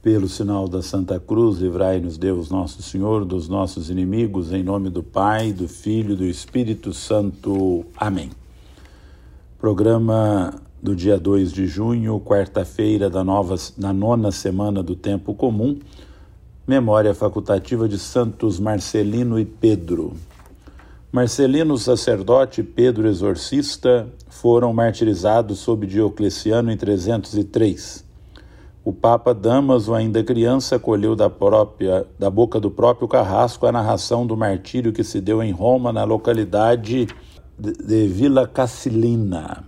Pelo sinal da Santa Cruz, livrai-nos Deus nosso Senhor dos nossos inimigos, em nome do Pai, do Filho e do Espírito Santo. Amém. Programa do dia 2 de junho, quarta-feira da nona semana do Tempo Comum, memória facultativa de Santos Marcelino e Pedro. Marcelino, sacerdote, e Pedro, exorcista, foram martirizados sob Diocleciano em 303. O Papa Damaso, ainda criança, colheu da boca do próprio Carrasco a narração do martírio que se deu em Roma, na localidade de Vila Cassilina.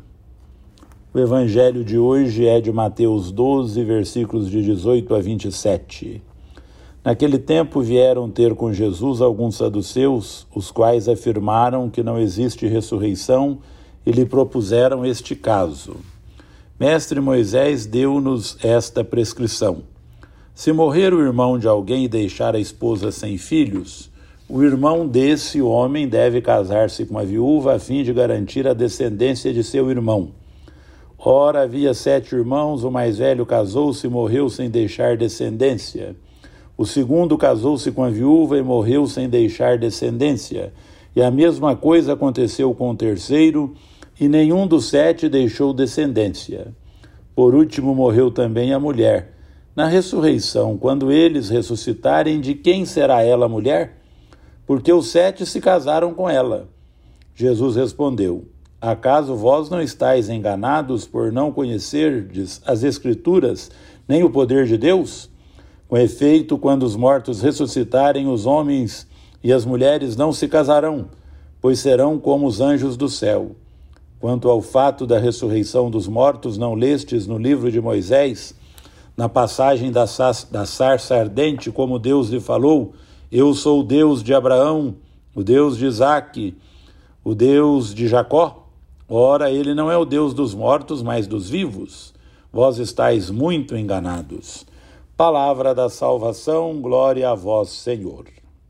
O evangelho de hoje é de Mateus 12, versículos de 18 a 27. Naquele tempo vieram ter com Jesus alguns saduceus, os quais afirmaram que não existe ressurreição e lhe propuseram este caso. Mestre, Moisés deu-nos esta prescrição: se morrer o irmão de alguém e deixar a esposa sem filhos, o irmão desse homem deve casar-se com a viúva a fim de garantir a descendência de seu irmão. Ora, havia 7 irmãos, o mais velho casou-se e morreu sem deixar descendência. O segundo casou-se com a viúva e morreu sem deixar descendência. E a mesma coisa aconteceu com o terceiro, e nenhum dos 7 deixou descendência. Por último, morreu também a mulher. Na ressurreição, quando eles ressuscitarem, de quem será ela mulher? Porque os 7 se casaram com ela. Jesus respondeu: acaso vós não estáis enganados por não conhecerdes as Escrituras, nem o poder de Deus? Com efeito, quando os mortos ressuscitarem, os homens e as mulheres não se casarão, pois serão como os anjos do céu. Quanto ao fato da ressurreição dos mortos, não lestes no livro de Moisés, na passagem da sarça ardente, como Deus lhe falou: eu sou o Deus de Abraão, o Deus de Isaque, o Deus de Jacó? Ora, ele não é o Deus dos mortos, mas dos vivos. Vós estáis muito enganados. Palavra da salvação, glória a vós, Senhor.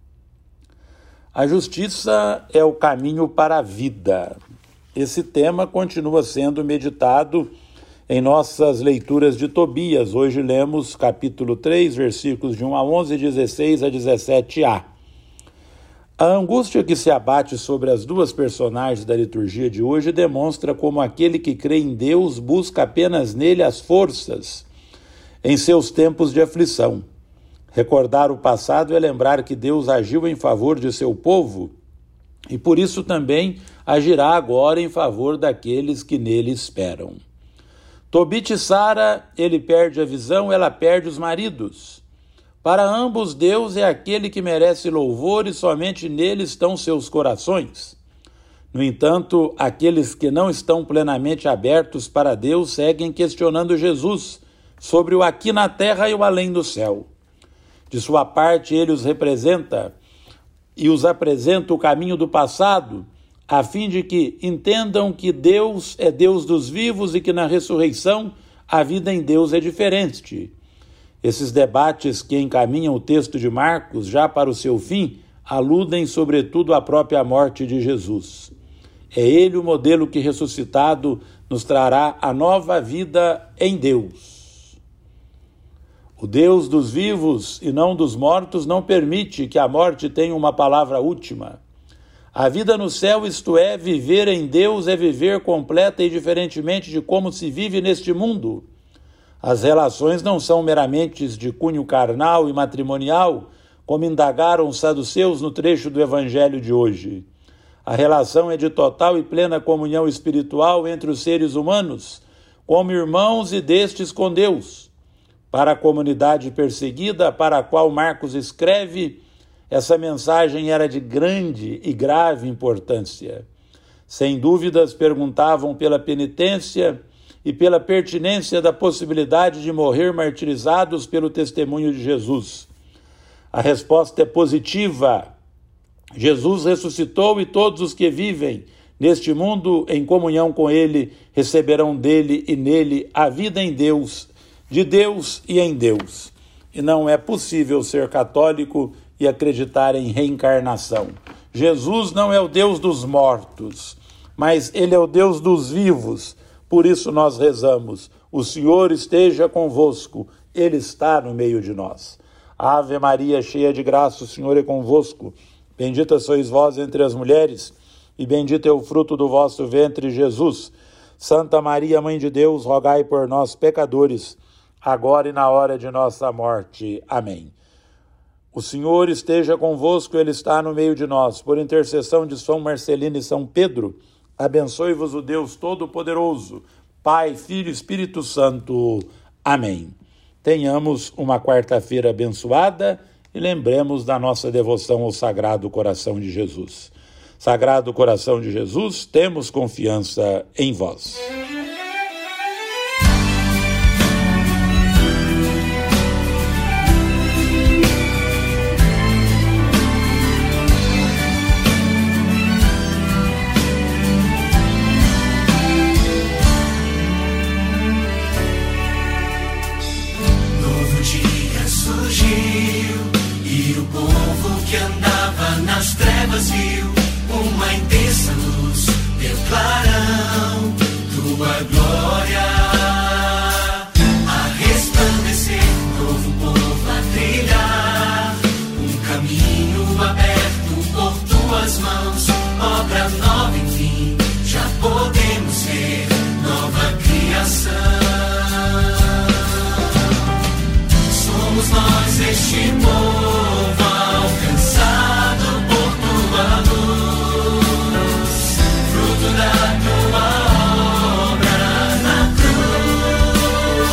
A justiça é o caminho para a vida. Esse tema continua sendo meditado em nossas leituras de Tobias. Hoje lemos capítulo 3, versículos de 1 a 11, 16 a 17a. A angústia que se abate sobre as duas personagens da liturgia de hoje demonstra como aquele que crê em Deus busca apenas nele as forças em seus tempos de aflição. Recordar o passado é lembrar que Deus agiu em favor de seu povo e por isso também agirá agora em favor daqueles que nele esperam. Tobit e Sara, ele perde a visão, ela perde os maridos. Para ambos, Deus é aquele que merece louvor e somente nele estão seus corações. No entanto, aqueles que não estão plenamente abertos para Deus seguem questionando Jesus sobre o aqui na terra e o além do céu. De sua parte, ele os representa e os apresenta o caminho do passado, a fim de que entendam que Deus é Deus dos vivos e que na ressurreição a vida em Deus é diferente. Esses debates que encaminham o texto de Marcos já para o seu fim aludem sobretudo à própria morte de Jesus. É ele o modelo que ressuscitado nos trará a nova vida em Deus. O Deus dos vivos e não dos mortos não permite que a morte tenha uma palavra última. A vida no céu, isto é, viver em Deus, é viver completa e diferentemente de como se vive neste mundo. As relações não são meramente de cunho carnal e matrimonial, como indagaram os saduceus no trecho do evangelho de hoje. A relação é de total e plena comunhão espiritual entre os seres humanos, como irmãos e destes com Deus. Para a comunidade perseguida, para a qual Marcos escreve, essa mensagem era de grande e grave importância. Sem dúvidas, perguntavam pela penitência e pela pertinência da possibilidade de morrer martirizados pelo testemunho de Jesus. A resposta é positiva. Jesus ressuscitou e todos os que vivem neste mundo em comunhão com ele receberão dele e nele a vida em Deus, de Deus e em Deus. E não é possível ser católico e acreditar em reencarnação. Jesus não é o Deus dos mortos, mas ele é o Deus dos vivos. Por isso nós rezamos: o Senhor esteja convosco, Ele está no meio de nós. Ave Maria, cheia de graça, o Senhor é convosco. Bendita sois vós entre as mulheres, e bendito é o fruto do vosso ventre, Jesus. Santa Maria, Mãe de Deus, rogai por nós, pecadores, agora e na hora de nossa morte. Amém. O Senhor esteja convosco, Ele está no meio de nós. Por intercessão de São Marcelino e São Pedro, abençoe-vos o Deus Todo-Poderoso, Pai, Filho e Espírito Santo. Amém. Tenhamos uma quarta-feira abençoada e lembremos da nossa devoção ao Sagrado Coração de Jesus. Sagrado Coração de Jesus, temos confiança em vós. Viu uma intensa luz, teu clarão, tua glória a resplandecer, novo povo a trilhar, um caminho aberto por tuas mãos, obra nova, enfim, já podemos ver nova criação. Somos nós este povo alcançado por tua luz, fruto da tua obra na cruz.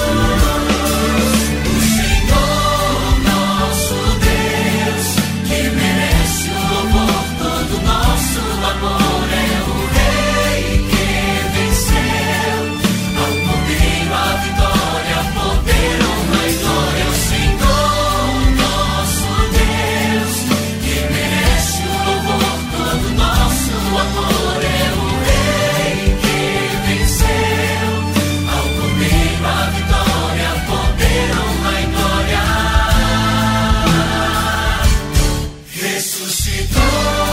O Senhor nosso Deus, que merece o louvor, todo nosso amor, é o Rei que venceu, ao Cordeiro a vitória, poder, honra e glória. O Senhor nosso Deus, que merece o louvor, todo nosso amor, é o Rei que venceu, ao Cordeiro a vitória, poder, honra e glória. Ressuscitou,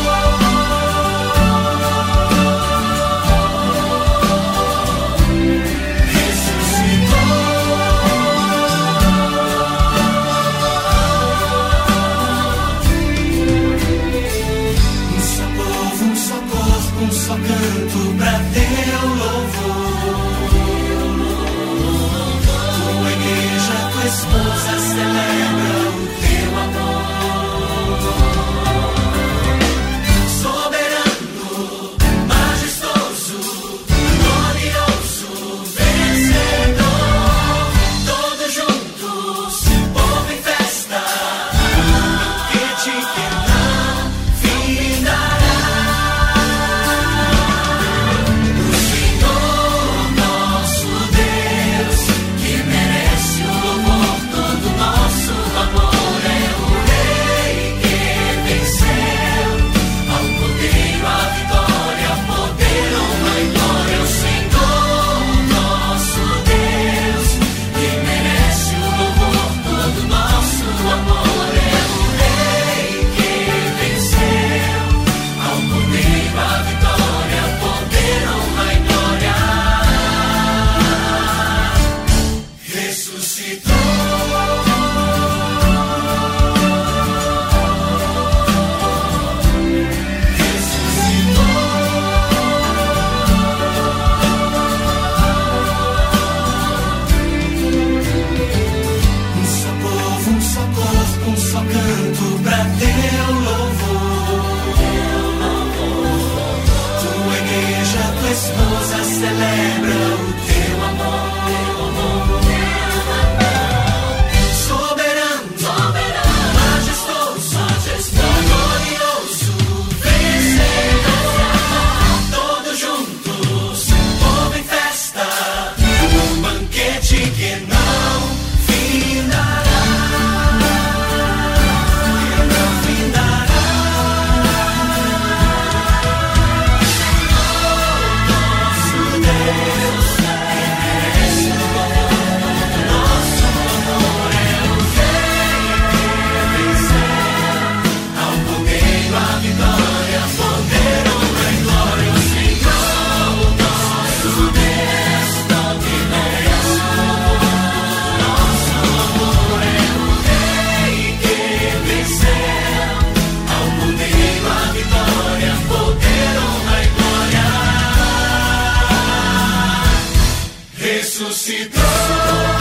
um só povo, um só corpo, um só canto pra teu louvor. Tua igreja, tua esposa celebra o teu amor. Soberano, majestoso, glorioso, vencedor, todos juntos, povo em festa, banquete que não findará. O Senhor nosso Deus, que merece o louvor, todo nosso amor, é o Rei que venceu, ao Cordeiro a vitória, poder, honra e glória. O Senhor nosso Deus, que merece o louvor, todo nosso amor, é o Rei que venceu, ao Cordeiro a vitória, poder, honra e glória. Ressuscitou. Um só povo, um só corpo, um só canto pra teu louvor. Tua igreja, tua esposa celebra o teu amor. Soberano, majestoso, glorioso, vencedor, todos juntos, povo em festa, um banquete que não findará, que não findará. Nosso Deus, ressuscitou.